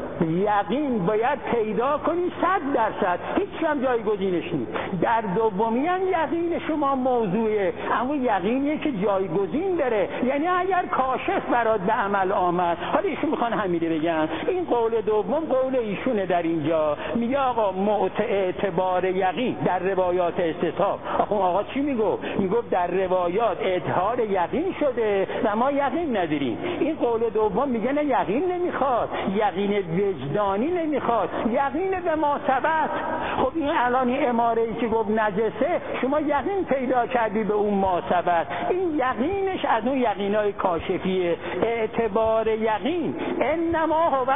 یقین باید پیدا کنی 100%، هیچ هم جایگزینش نیست. در دومی هم یقین شما موضوعه، اما یقینیه که جایگزین داره، یعنی اگر کاشف برات به عمل آمد. حالا ایشون میخوان همیده بگن این قول دوم قول ایشونه در اینجا، میگه آقا اعتبار یقین در روایات استصحاب. آقا چی میگو؟ میگو در روایات اظهار یقین شده و ما یقین نداریم. این قول دوم میگه نه یقین نمیخواد، یقین وجدانی نمیخواد، یقین به ما ثبت. خب این الان اماره‌ای که گفت نجسه شما یقین پیدا کردی به اون ما ثبت، این یقینش از اون یقینای کاشفیه. اعتبار یقین انما هو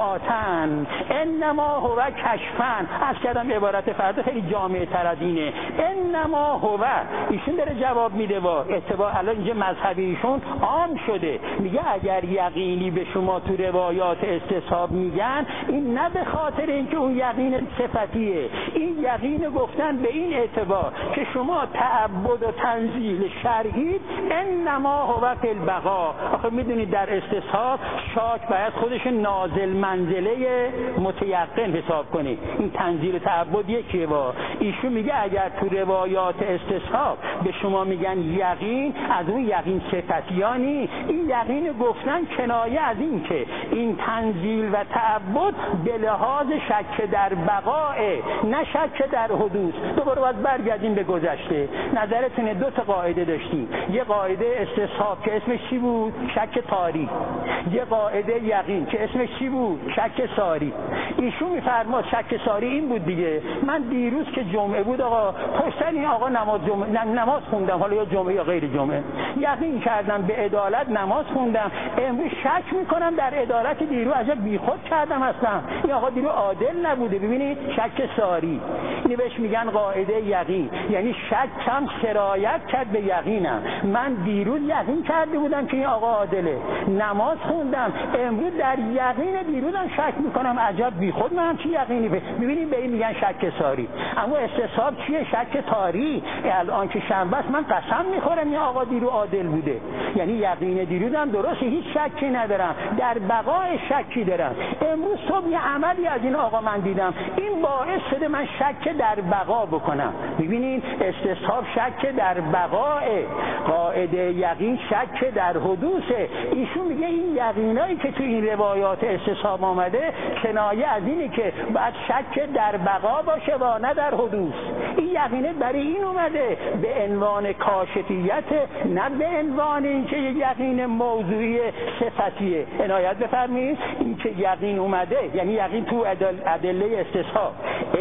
مرآتن انما هو کشفن. از کردم عبارت فردا خیلی جامع تر از اینه. انما هو ایشون داره جواب میده با اعتبار الان اینجا مذهبی ایشون عام شده، میگه اگر یقینی به شما تو روایات استصحاب میگن، این نه به خاطر اینکه اون یقین صفتیه، این یقین گفتن به این اعتبار که شما تعبد و تنزیل شرعی انما هو فی البقاء. آخه میدونید در استصحاب شاک باید خودش نازل منزله متیقن حساب کنه، این تنزیل تعبد یکیه. با ایشون میگه اگر تو روایات استصحاب به شما میگن یقین، از اون یقین صفتیانی، این یقین گفتن کنایه از این که این تنزیل و تعبد به لحاظ شک در بقاء نه شک در حدوث. دوباره باید برگردیم به گذشته. نظرتونه دو تا قاعده داشتیم، یه قاعده استصحاب که اسمش چی بود؟ شک طاری. یه قاعده یقین که اسمش چی بود؟ شک ساری. ایشون میفرماد شک ساری این بود دیگه، من دیروز که جمعه بود آقا پشتن این آقا نماز خوندم، حالا یا جمعه یا غیر جمعه، یقین کردم به عدالت نماز خوندم، امروز شک میکنم در عدالت دیروز عجب بیخود کردم هستم، این آقا دیروز عادل نبوده. ببینید شک ساری، اینو بهش میگن قاعده یقین، یعنی شکم سرایت کرد به یقینم. من دیروز یقین کرده بودم که این آقا عادله، نماز خوندم، امروز در یقین دیروزم شک میکنم، عجب بیخود من چی یقینی. ببینید به این میگن شک ساری. اما استصحاب چیه؟ شک طاری. الان که شنبه است من قسم میخورم این آقا دیروز عادل بوده، یعنی یقین دیروزم درسته، هیچ شکی ندارم، در بقای شکی دارم. امروز صبح یه عملی از این آقا من دیدم، این باعث شده من شک در بقا بکنم. ببینید استصحاب شک در بقای، قاعده یقین شک در حدوثه. ایشون میگه این یقینایی که تو این روایات استصحاب آمده کنایه از اینه که باید شک در بقا باشه و نه در حدوث. این یقینه برای این اومده به عنوان کاشفیت، نه به عنوان اینکه یقین موضوعی صفتیه. عنایت بفرمایید این که یقین اومده یعنی یقین تو ادله استصحاب،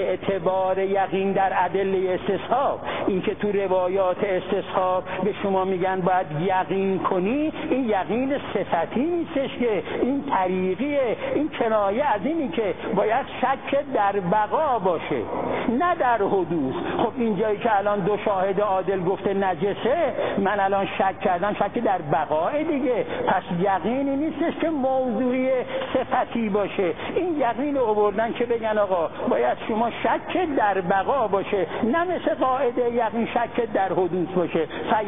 اعتبار یقین در ادله استصحاب، این که تو روایات استصحاب به شما میگن باید یقین کنی، این یقین صفتی نیستش که این طریقیه، این کنایه از اینی که باید شک در بقا باشه نه در حدوث. خب اینجایی که الان دو شاهد عادل گفته نجسه، من الان شک کردم، شک در بقا دیگه، پس یقینی نیستش که موضوعی صفتی باشه. این یقین رو آوردن که بگن آقا باید شما شک در بقا باشه، نه مثل قاعده یقین شک در حدوث باشه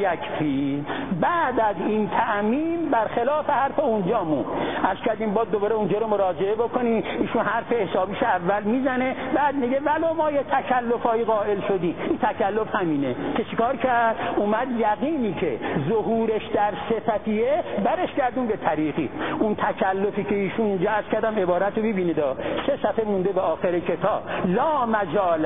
فیکفی. بعد از این تعمیم برخلاف حرف اونجامون از کردیم با دوباره اونجا رو مراجعه بکنی، ایشون حرف حسابیش اول میزنه بعد میگه ولو ما یه تکلفای قائل شدی. این تکلف همینه که چیکار کرد؟ اومد یقینی که ظهورش در صفتیه برش گردون به طریقی. اون تکلفی که ایشون اینجا از کردم عبارت رو ببینید 3 صفحه مونده به آخر کتاب. لا مجال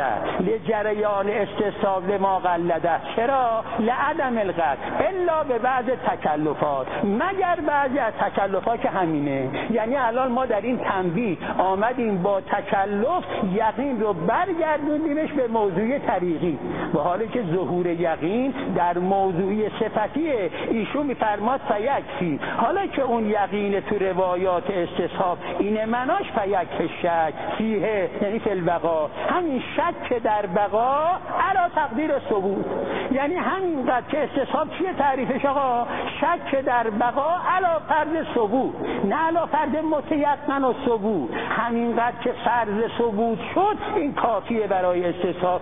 لجریان استصحاب لما قلده. چرا؟ لعدم القدر الا به بعض تکلفات، مگر بعضی از تکلفات که همینه. یعنی الان ما در این تنبیه آمدیم با تکلف یقین رو برگردوندیمش به موضوع طریقی، به حالی که ظهور یقین در موضوعی صفتیه. ایشون میفرماد فیکفی. حالا که اون یقین تو روایات استصحاب اینه مناش فیکف شک فیه، یعنی فی البقا. همین شک در بقا علا تقدیر ثبوت، یعنی همینقدر که استصحاب چیه تعریفش آقا؟ شک در بقا علا فرض ثبوت، نه علا فرض متیقن و ثبوت. همینقدر که فرض ثبوت شد این کافیه برای استصحاب.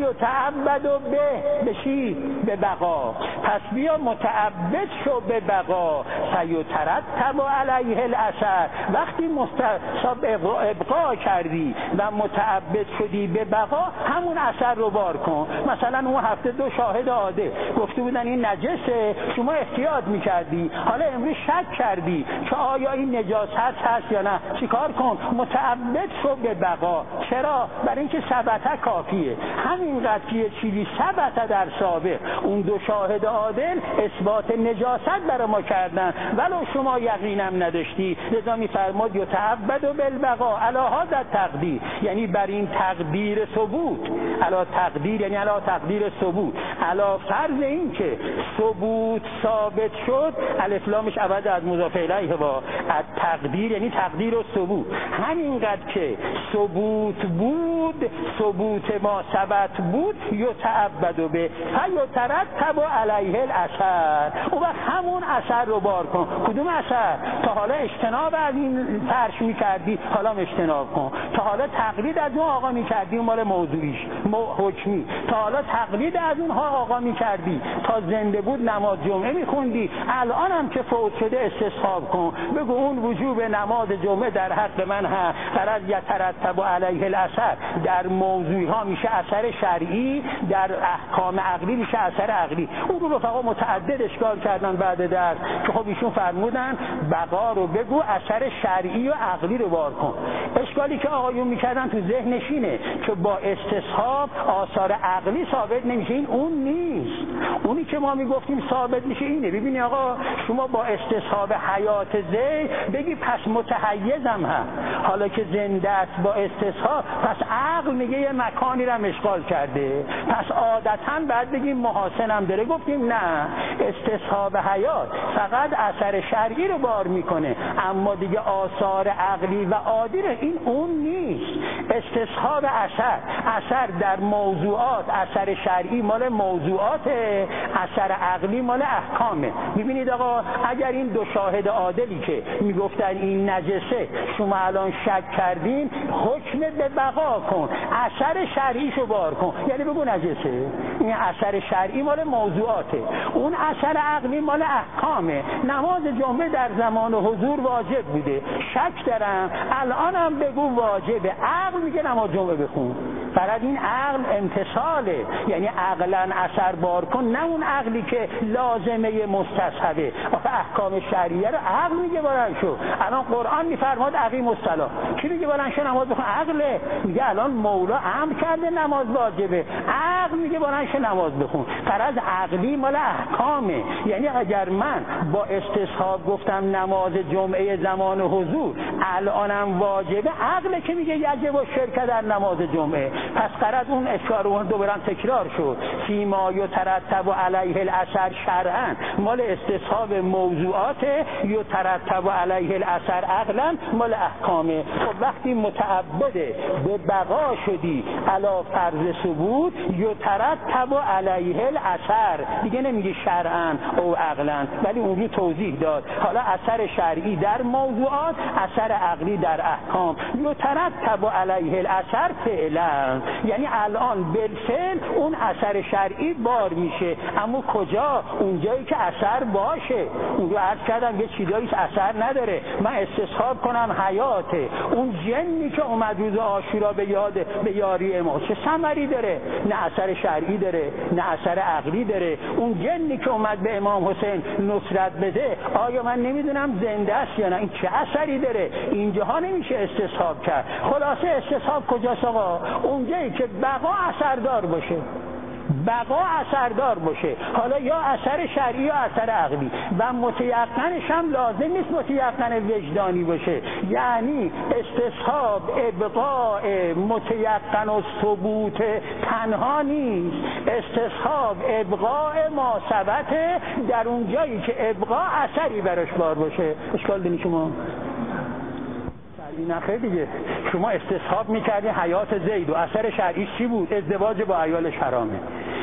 فیتعبد به چی؟ به بقا. پس بیا متعبد شو به بقا. فیترتب علیه الاثر. وقتی مستحب ابقا کردی و متعبد شدی به بقا همون اثر رو بار کن. مثلا اون هفته 2 شاهد عادل گفته بودن این نجسه، شما احتیاط میکردی، حالا امروز شک کردی که آیا این نجاست هست یا نه، چیکار کن؟ متعبد شو به بقا. چرا؟ برای اینکه ثبته کافیه. همینقدر که یه چیزی ثبته در سابق، اون 2 شاهد عادل اثبات نجاست برای ما کردن ولو شما یقینم نداشتی. لذا میفرماد یتعبد بالبقا علی هذا تقدیر، یعنی بر این تقدیر ثبوت. علی تقدیر یعنی علی تقدیر ثبوت، علی فرض این که ثبوت ثابت شد. الف لامش عوض از مضاف الیه با تقدیر یعنی تقدیر و ثبوت. همینقدر که ثبوت بود، ثبوت ما ثبت بود، یتعبد به فیترتب علیه الاثر. اون وقت همون اثر رو بار کن. کدوم اثر؟ تا حالا اجتناب از این فرش میکردی، حالا اجتناب کن. تا حالا تقلید از اون آقا میکردی، اون مال موضوعیش حکمی. تا حالا تقلید از اونها آقا میکردی، تا زنده بود نماز جمعه میخوندی، الان هم که فوت شده استصحاب کن. بگو اون وجوب نماز جمعه در حق من هست، فرض یترتب علیه الاثر. در موضوعی ها میشه اثر شرعی، در احکام عقلی میشه اثر عقلی. اون رو رفقا متعدد اشکال کردن بعد درس که خب ایشون فرمودن بقا رو بگو اثر شرعی و عقلی رو بار کن. اشکالی که آقایون میکردن تو ذهنش اینه که با استصحاب آثار عقلی ثابت نمیشه. این اون نیست. اونی که ما میگفتیم ثابت میشه اینه. ببینی آقا شما با استصحاب حیات زید بگی پس متحیزم هم، حالا که زنده است با استصحاب پس عقل میگه یه مکانی رو اشغال کرده، پس عادتاً بعد بگیم محاسنم داره. گفتیم نه، استصحاب حیات فقط اثر شرعی رو بار میکنه، اما دیگه آثار عقلی و عادی رو این اون نیست. استصحاب اثر در موضوعات، اثر شرعی مال موضوعات، اثر عقلی مال احکامه. میبینید آقا اگر این 2 شاهد عادلی که میگفتن این نجسه شما الان شک کردین، حکم به بقا کن، اثر شرعیشو بار کن. یعنی بگو نجسه، این اثر شرعی مال موضوعاته، اون اثر عقلی مال احکامه. نماز جمعه در زمان حضور واجب بوده، شک دارم الانم بگو واجبه. عقل میگه نماز جمعه بخون، فقط این عقل امتصاله، یعنی عقلا اثر بار کن، نه اون عقلی که لازمه مستصحبه. آخه احکام شرعیه رو عقل میگه بلند شو. الان قرآن میفرماد اقیم الصلاة، کی میگه بلند شو نماز بخون؟ عقله. میگه الان مولا امر کرده نماز واجبه، عقل میگه بلند شو نماز بخون. فرض عقلی مال احکامه. یعنی اگر من با استصحاب گفتم نماز جمعه زمان حضور الانم واجبه، عقل که میگه یجب و شرکت در نماز جمعه. پس قرار اون اشکال اون دوباره تکرار شد. فیما یترتب علیه الاثر شرعا مال استصحاب موضوعات، یترتب علیه الاثر عقلا مال احکامه. خب وقتی متعبد به بقا شدی علی فرض ثبوت، یترتب علیه الاثر، دیگه نمیگه شرعاً او عقلاً، ولی اونجا توضیح داد. حالا اثر شرعی در موضوعات، اثر عقلی در احکام. یترتب علیه الاثر فعلا، یعنی الان بالفعل اون اثر شرعی بار میشه، اما کجا؟ اونجایی که اثر باشه. اونجا عرض کردم یه چیزایی اثر نداره. من استصحاب کنم حیاته، اون جنی که اومد روز عاشورا به یاری ما چه ثمری داره؟ نه اثر شرعی داره، نه اثر عقلی داره. اون جنی که اومد به امام حسین نصرت بده، آیا من نمیدونم زنده است یا نه؟ این چه اثری داره؟ اینجاها نمیشه استصحاب کرد. خلاصه استصحاب کجاست آقا؟ اونجایی که بقا اثردار باشه، بقا اثردار باشه، حالا یا اثر شرعی یا اثر عقلی، و متیقنش هم لازم نیست متیقن وجدانی باشه. یعنی استصحاب ابقاء متیقن و ثبوت تنها نیست، استصحاب ابقاء ما ثبت در اون جایی که ابقاء اثری براش بار باشه. اشکال دینی شما؟ نه خیلی دیگه. شما استصحاب میکردی حیات زید و اثر شرعی چی بود؟ ازدواج با عیالش حرامه.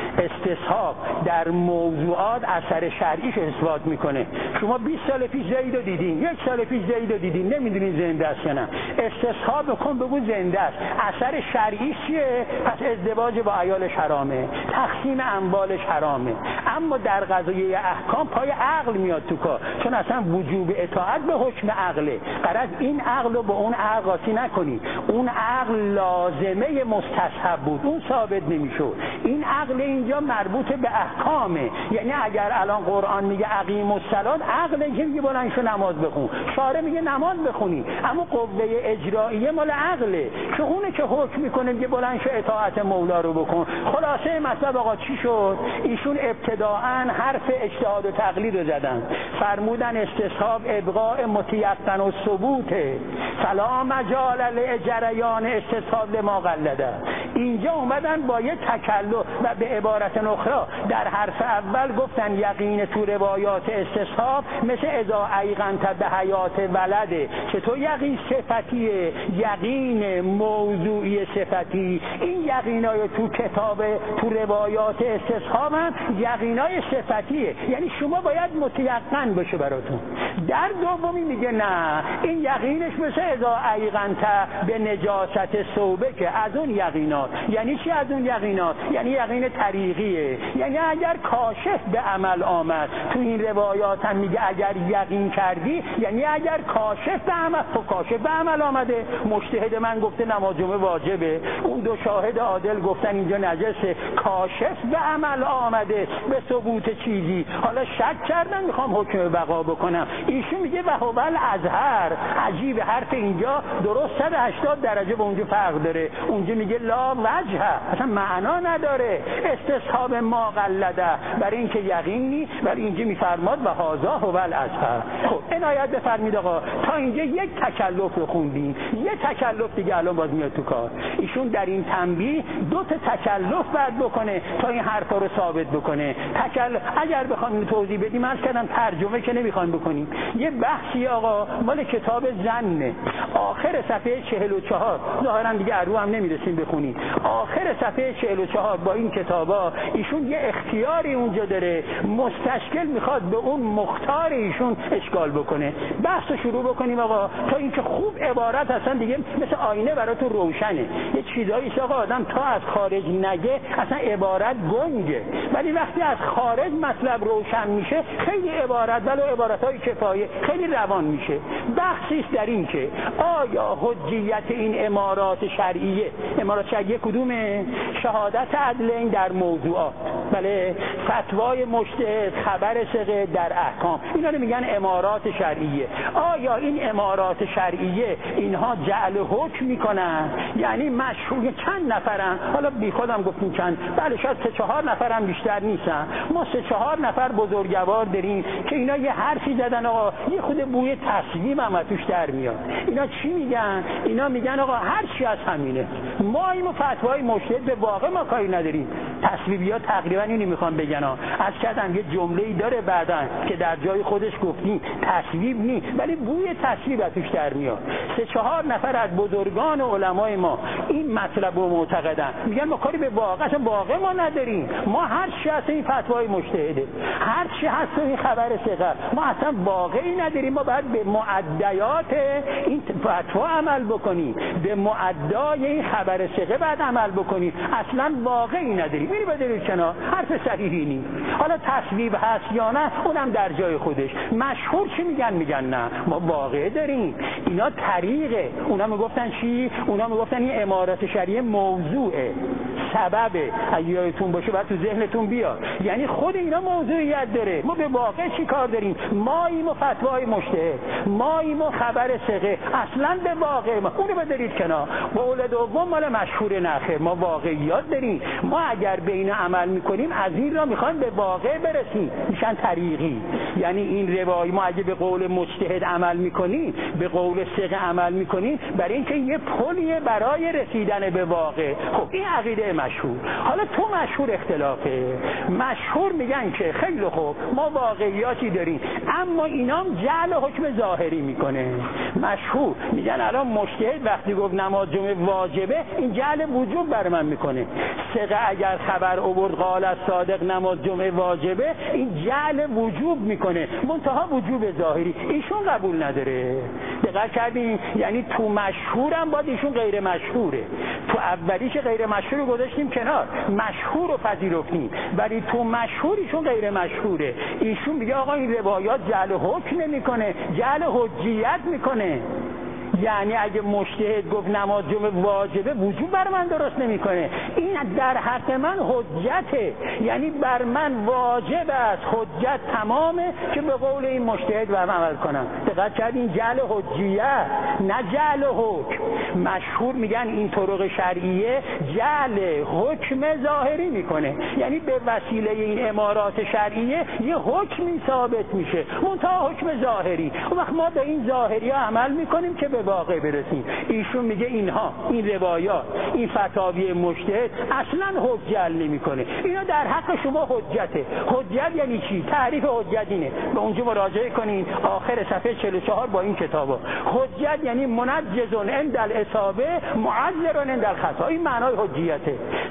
استصحاب در موضوعات اثر شرعیش اثبات میکنه. شما 20 سال پیش زید رو دیدین، 1 سال پیش زید رو دیدین، نمیدونین زنده است یا نه. استصحاب بکن بگو زنده است. اثر شرعی چیه؟ پس ازدواج با عیالش حرامه، تقسیم اموالش حرامه. اما در قضایه احکام پای عقل میاد تو کار، چون اصلا وجوب اطاعت به حکم عقله. غرض این عقل رو با اون عقل قاطی نکنی. اون عقل لازمه مستصحب بود، اون ثابت نمیشد. این عقل اینجا مربوط به احکامه. یعنی اگر الان قرآن میگه اقیم الصلاة، عقل اینجا میگه بلند شو نماز بخون، شارع میگه نماز بخونی، اما قوه اجراییه مال عقله که اونه که حکم میکنه میگه بلند شو اطاعت مولا رو بکن. خلاصه مطلب آقا چی شد؟ ایشون ابتداءً حرف اجتهاد و تقلید رو زدن، فرمودن استصحاب ابقاء متیقن و ثبوته، فلا مجال لجریان استصحاب لما قلده. اینجا اومدن با یه تکلف و به عبارت اخرى در حرف اول گفتن یقین تو روایات استصحاب مثل اذا ایقنت به حیات ولده. چطور یقین صفتیه؟ یقین موضوعی صفتی. این یقینای تو کتاب تو روایات استصحاب هم یقینای صفتیه، یعنی شما باید متیقن باشه براتون. در دومی میگه نه، این یقینش مثل اذا ایقنت به نجاست ثوبه که از اون یقینات. یعنی چی از اون یقینات؟ یعنی یقین طریقیه. یعنی اگر کاشف به عمل آمد، تو این روایات هم میگه اگر یقین کردی، یعنی اگر کاشف به عمل، تو کاشف به عمل آمده، مجتهد من گفته نماز جمعه واجبه، اون دو شاهد عادل گفتن اینجا نجسه، کاشف به عمل آمده به ثبوت چیزی، حالا شک کردن میخوام حکم بقا بکنم. ایشون میگه و هو الازهر. عجیب، حرف اینجا درست 180 درجه به اونجا فرق داره. اونجا میگه لا وجه، اصلا معنا نداره استصحاب ما قلده، برای اینکه یقینی، ولی اینجا میفرماد و هذا هو الازهر. خب عنایت بفرمید آقا، تا اینجا یک تکلف رو خوندیم، یه تکلف دیگه الان باز میاد تو کار. ایشون در این تنبیه 2 تا تکلف باید بکنه تا این حرفا رو ثابت بکنه. اگر بخوام توضیح بدیم، از کردم ترجمه که نمیخوایم بکنیم، یه بحثی آقا مال کتاب زنه، آخر صفحه 44، ظاهرا دیگه ارو هم نمیرسیم بخونیم، آخر صفحه 44 با این کتابا ایشون یه اختیاری اونجا داره، مستشکل میخواد به اون مختار ایشون اشکال بکنه. بحث شروع بکنیم آقا، تا اینکه خوب عبارت اصلا دیگه مثل آینه براتون روشنه. یه چیزایی آقا آدم تا از خارج نگه اصلا عبارت گنگه، ولی وقتی از خارج مطلب روشن میشه خیلی عبارت ولو عبارتای کفایه خیلی روان میشه. بحثی است در این که آیا حجیت این امارات شرعیه، امارات شرعیه کدومه؟ شهادت عدلین در موضوعات، بله، فتوای مجتهد، خبر ثقه در احکام، اینا رو میگن امارات شرعیه. آیا این امارات شرعیه اینها جعل حکم میکنن؟ یعنی مشروع چند نفرن؟ حالا بی خودم گفتیم چند، بله شاید 3-4 نفرم بیشتر نیستن. ما 3-4 نفر بزرگوار داریم که اینا یه حرفی زدن آقا یه خود بوی تصمیم هم توش در میاد. اینا چی میگن؟ اینا میگن آقا هر چی از همینه، ما اینو فتوای مجتهد به واقع ما کاری نداریم. تصویبیات تقریبا اینی میخوام بگن ها. از کردم یه جمله‌ای داره بعدن که در جای خودش گفتیم تصویب نی، ولی بوی تصویب از توش در میاد. 3-4 نفر از بزرگان علمای ما این مطلب رو معتقدن، میگن ما کاری به واقع، اصلا واقع ما نداریم، ما هر چی هست این فتوای مجتهده، هر چی هست این خبر ثقه، ما اصلا واقعی نداریم، ما باید به معدیات این فتوا عمل بکنیم، به معدای این خبر ثقه بعد عمل بکنیم، اصلا واقعی نداریم. اینو بذارید کنار، حرف صحیحی نیست. حالا تصویب هست یا نه اونم در جای خودش. مشهور چی میگن نه ما واقع داریم. اینا طریقه، اونا میگفتن چی؟ اونا میگفتن این امارات شرعیه موضوعه، سببه، اگه یادتون باشه بعد تو ذهنتون بیاد، یعنی خود اینا موضوعیت داره. ما به واقع چی کار داریم؟ ماییم و فتوای مجتهد، ماییم و خبر ثقه، اصلا به واقع ما. اونو بذارید کنار. قول دوم مال مشهور نخه، ما واقعیات داریم، ما اگر به اینا عمل میکنیم از این را میخوان به واقع برسیم، میشن طریقی. یعنی این روایی ما اگه به قول مجتهد عمل میکنیم، به قول ثقه عمل میکنیم، برای اینکه یه پلیه برای رسیدن به واقع. خب این عقیده مشهور. حالا تو مشهور اختلافه. مشهور میگن که خیلی خوب ما واقعیاتی داریم، اما اینام جعل حکم ظاهری میکنه. مشهور میگن الان مجتهد وقتی گفت نماز جمعه واجبه، این جعل وجوب بر من میکنه. ثقه اگر خبر آورد قال الصادق نماز جمعه واجبه، این جعل وجوب میکنه، منتها وجوب ظاهری ایشون قبول نداره. دقت کردین؟ یعنی تو مشهورم باید ایشون غیر مشهوره. تو اولیش غیر مشهور گذاشتیم کنار، مشهور رو پذیرفتیم، ولی تو مشهوریشون غیر مشهوره. ایشون میگه آقا این روایات جعل حکم نمیکنه، جعل حجیت میکنه. یعنی اگه مجتهد گفت نماز جمعه واجبه، وجوب بر من درست نمیکنه، این در حق من حجته، یعنی بر من واجب است، حجت تمامه که به قول این مجتهد برم عمل کنم. دقت کردین؟ جعل حجیت نه جعل حکم. مشهور میگن این طرق شرعیه جعل حکم ظاهری میکنه، یعنی به وسیله این امارات شرعیه یه حکمی ثابت میشه، منتها حکم ظاهری. اون وقت ما به این ظاهری ها عمل میکنیم که به واقع برسیم. ایشون میگه اینها، این روایات، این فتاوی مجتهد اصلا حجت نمیکنه، اینا در حق شما حجته. حجت یعنی چی؟ تعریف حجت اینه، به اونجا مراجعه کنین آخر صفحه 44 با این کتابا. حجت یعنی منجز عند الاصابه معذر عند الخطا، این معنای حجیته.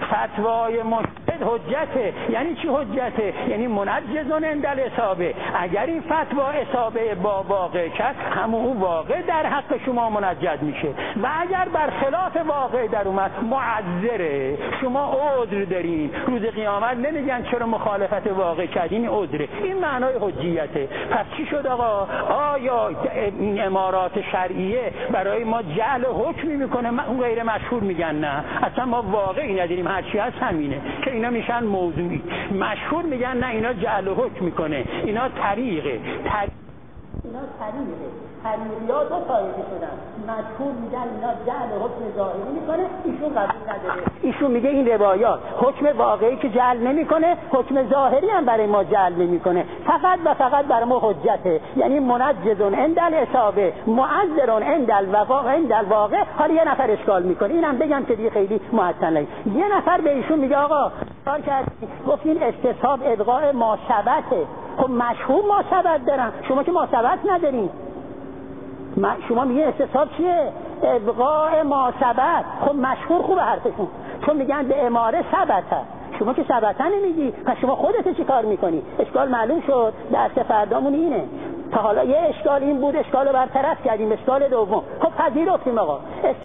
فتوای مجتهد حجته. یعنی چی حجته؟ یعنی منجز عند الاصابه، اگر این فتوا اصابه با واقع کرد، همون واقع در حق شما منجد میشه، و اگر برخلاف واقع در اومد معذره، شما عذر دارین. روز قیامت نمیگن چرا مخالفت واقع کردین، عذره. این معنای حجیته. پس چی شد آقا؟ آیا این امارات شرعیه برای ما جعل حکمی میکنه؟ اون غیر مشهور میگن نه، اصلا ما واقعی نداریم، هرچی هست همینه، که اینا میشن موضوعی. مشهور میگن نه، اینا جعل حکم میکنه، اینا طریقه. اینا طریقه. طریقیات دو طایفه شدن. مشهور میگن اینا جعل حکم ظاهری میکنه، ایشون قبول نداره. ایشون میگه این روایات حکم واقعی که جعل نمیکنه، حکم ظاهری هم برای ما جعل نمیکنه، فقط و فقط برای ما حجته. یعنی منجز عند الاصابه معذر عند الواقع. حالا یه نفر اشکال میکنه، اینم بگم که دیگه خیلی معطل نیست. یه نفر به ایشون میگه آقا کار کردی، گفتین استصحاب ادغاء ما ثبته. خب مشهور ما ثبت دارن، شما که ما ثبت ندارین. شما میگه استصحاب چیه؟ ابقاء ما ثبت. خب مشهور خوبه حرفشون، چون میگن به اماره ثبته، شما که ثبته نمیگی، پس شما خودت چی کار میکنی؟ اشکال معلوم شد. درس فردامون اینه. تا حالا یه اشکال این بود، اشکال رو برطرف کردیم. اشکال دوم خب پذیرفتیم آقا.